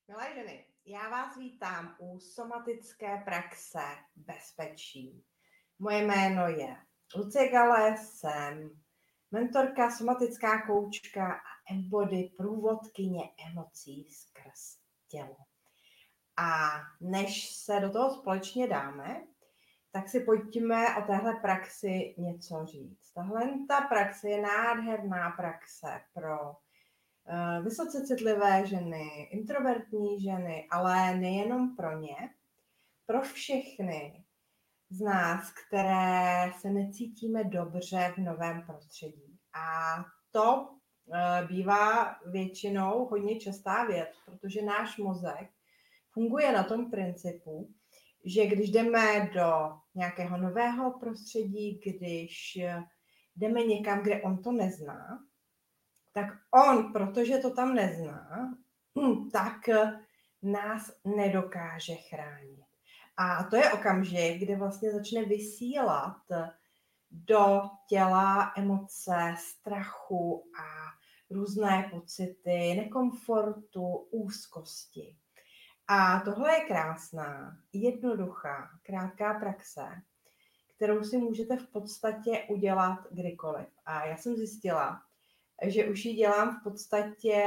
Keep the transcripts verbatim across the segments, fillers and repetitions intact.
Milé ženy, já vás vítám u somatické praxe bezpečí. Moje jméno je Lucie Gale, jsem mentorka, somatická koučka a embody průvodkyně emocí skrz tělo. A než se do toho společně dáme, tak si pojďme o téhle praxi něco říct. Tahle ta praxe je nádherná praxe pro vysoce citlivé ženy, introvertní ženy, ale nejenom pro ně, pro všechny z nás, které se necítíme dobře v novém prostředí. A to bývá většinou hodně častá věc, protože náš mozek funguje na tom principu, že když jdeme do nějakého nového prostředí, když jdeme někam, kde on to nezná, tak on, protože to tam nezná, tak nás nedokáže chránit. A to je okamžik, kdy vlastně začne vysílat do těla emoce, strachu a různé pocity nekomfortu, úzkosti. A tohle je krásná, jednoduchá, krátká praxe, kterou si můžete v podstatě udělat kdykoliv. A já jsem zjistila, že už ji dělám v podstatě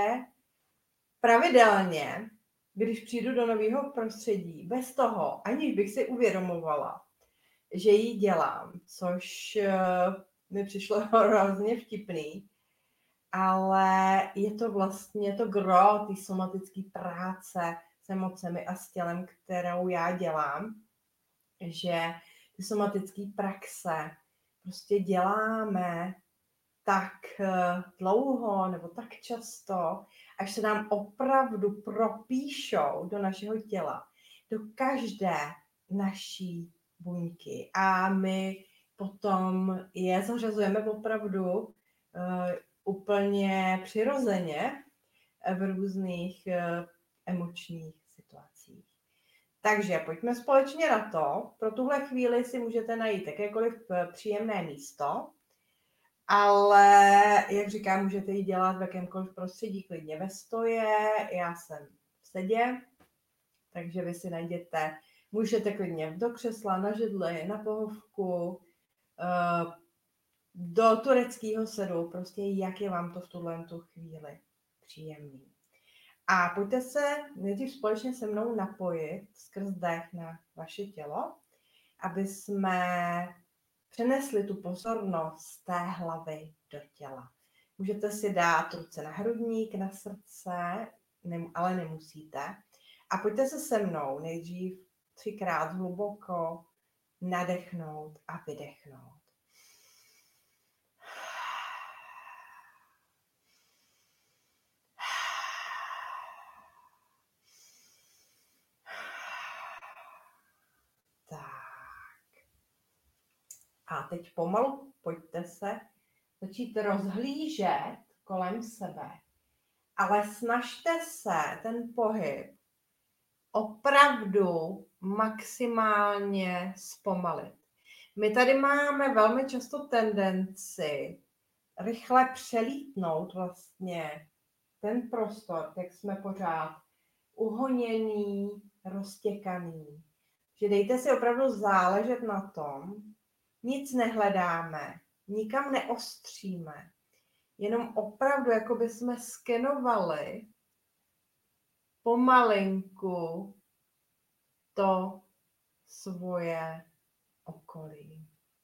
pravidelně, když přijdu do nového prostředí, bez toho, aniž bych si uvědomovala, že ji dělám, což mi přišlo hrozně vtipný, ale je to vlastně to gro té somatické práce s emocemi a s tělem, kterou já dělám, že ty somatické praxe prostě děláme tak dlouho nebo tak často, až se nám opravdu propíšou do našeho těla, do každé naší buňky. A my potom je zařazujeme opravdu uh, úplně přirozeně v různých uh, emočních situacích. Takže pojďme společně na to. Pro tuhle chvíli si můžete najít jakékoliv příjemné místo, ale, jak říkám, můžete ji dělat v jakémkoliv prostředí, klidně ve stoje, já jsem v sedě, takže vy si najděte, můžete klidně do křesla, na židli, na pohovku, do tureckého sedu, prostě jak je vám to v tuhle tu chvíli příjemný. A pojďte se nejdřív společně se mnou napojit skrz dech na vaše tělo, aby jsme přenesli tu pozornost z té hlavy do těla. Můžete si dát ruce na hrudník, na srdce, ale nemusíte. A pojďte se se mnou nejdřív třikrát hluboko nadechnout a vydechnout. A teď pomalu pojďte se začít rozhlížet kolem sebe, ale snažte se ten pohyb opravdu maximálně zpomalit. My tady máme velmi často tendenci rychle přelítnout vlastně ten prostor, jak jsme pořád uhoněný, roztěkaný. Že dejte si opravdu záležet na tom, nic nehledáme, nikam neostříme, jenom opravdu, jako by jsme skenovali pomalinku to svoje okolí.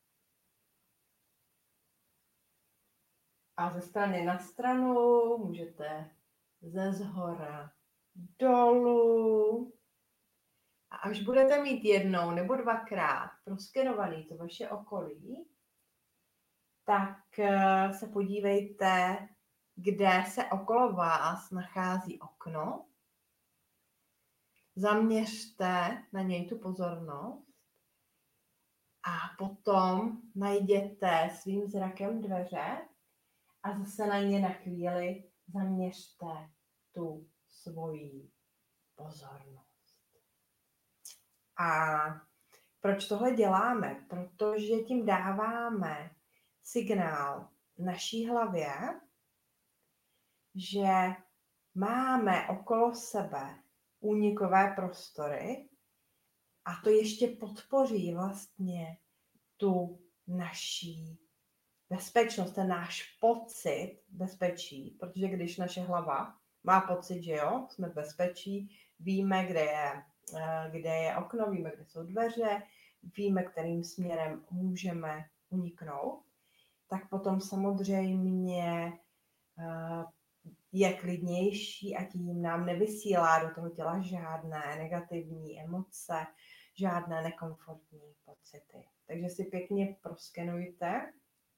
A ze strany na stranu můžete ze zhora dolů. A až budete mít jednou nebo dvakrát proskenovaný to vaše okolí, tak se podívejte, kde se okolo vás nachází okno. Zaměřte na něj tu pozornost a potom najděte svým zrakem dveře a zase na ně na chvíli zaměřte tu svoji pozornost. A proč tohle děláme? Protože tím dáváme signál naší hlavě, že máme okolo sebe únikové prostory a to ještě podpoří vlastně tu naší bezpečnost, ten náš pocit bezpečí, protože když naše hlava má pocit, že jo, jsme v bezpečí, víme, kde je, kde je okno, víme, kde jsou dveře, víme, kterým směrem můžeme uniknout, tak potom samozřejmě je klidnější a tím nám nevysílá do toho těla žádné negativní emoce, žádné nekomfortní pocity. Takže si pěkně proskenujte,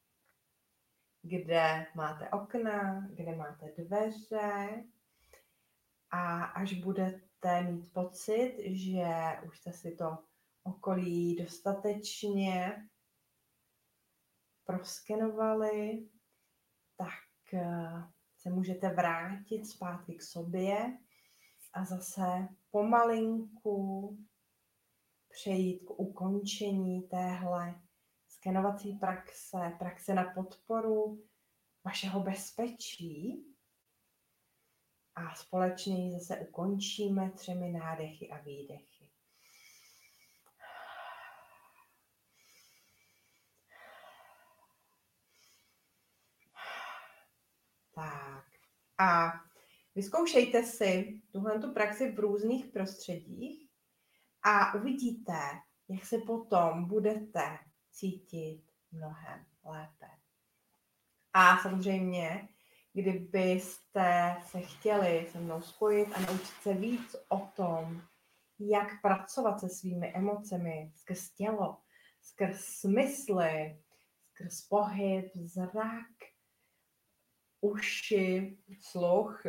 kde máte okna, kde máte dveře a až budete mít pocit, že už jste si to okolí dostatečně proskenovali, tak se můžete vrátit zpátky k sobě a zase pomalinku přejít k ukončení téhle skenovací praxe, praxe na podporu vašeho bezpečí a společně ji zase ukončíme třemi nádechy a výdechy. Tak a vyzkoušejte si tuhletu praxi v různých prostředích a uvidíte, jak se potom budete cítit mnohem lépe. A samozřejmě, kdybyste se chtěli se mnou spojit a naučit se víc o tom, jak pracovat se svými emocemi skrz tělo, skrz smysly, skrz pohyb, zrak, uši, sluch,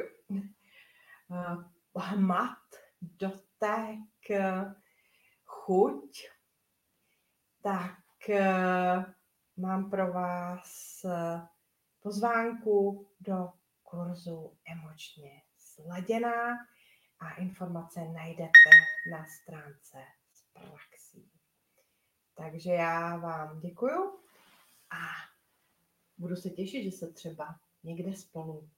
hmat, dotek, chuť, tak mám pro vás pozvánku do kurzu Emočně sladěná a informace najdete na stránce s praxí. Takže já vám děkuju a budu se těšit, že se třeba někde spolu